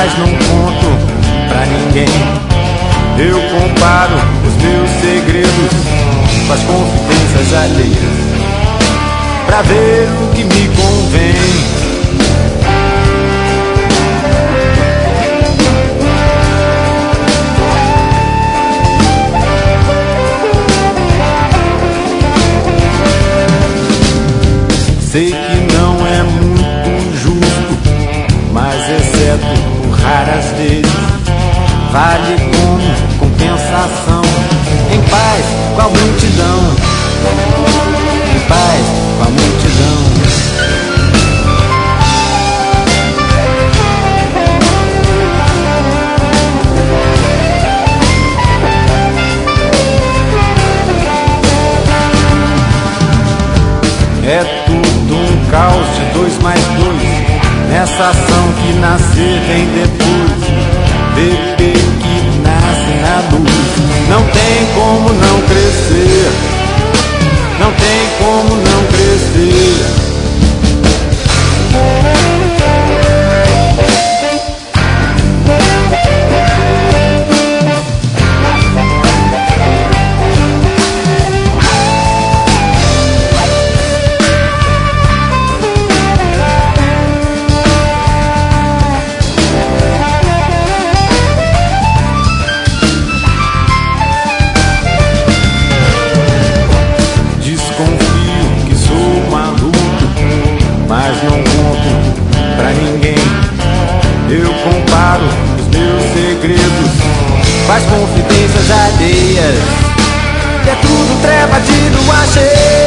mas não conto pra ninguém. Eu comparo os meus segredos com as confidências alheias, pra ver o que me convém. Sei que não é muito justo, mas exceto por raras vezes, vale como compensação. Em paz com a multidão, em paz com a multidão. É tudo um caos de 2 mais 2, nessa ação que nascer vem depois, bebê que nasce na luz. Não tem como não crescer, não tem como não crescer. Mas não conto pra ninguém. Eu comparo os meus segredos com as confidências alheias. É tudo treva de lua cheia.